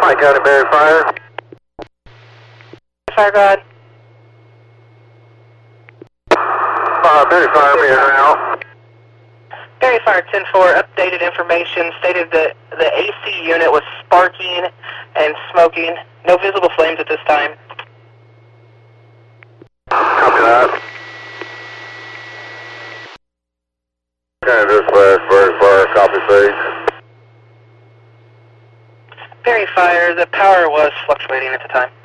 Mike County, Berry Fire. Fire God. Berry Fire, we are now. Berry Fire 10-4, updated information stated that the AC unit was sparking and smoking. No visible flames at this time. Copy that. Okay, dispatch, Berry Fire, copy stage. Berry Fire, the power was fluctuating at the time.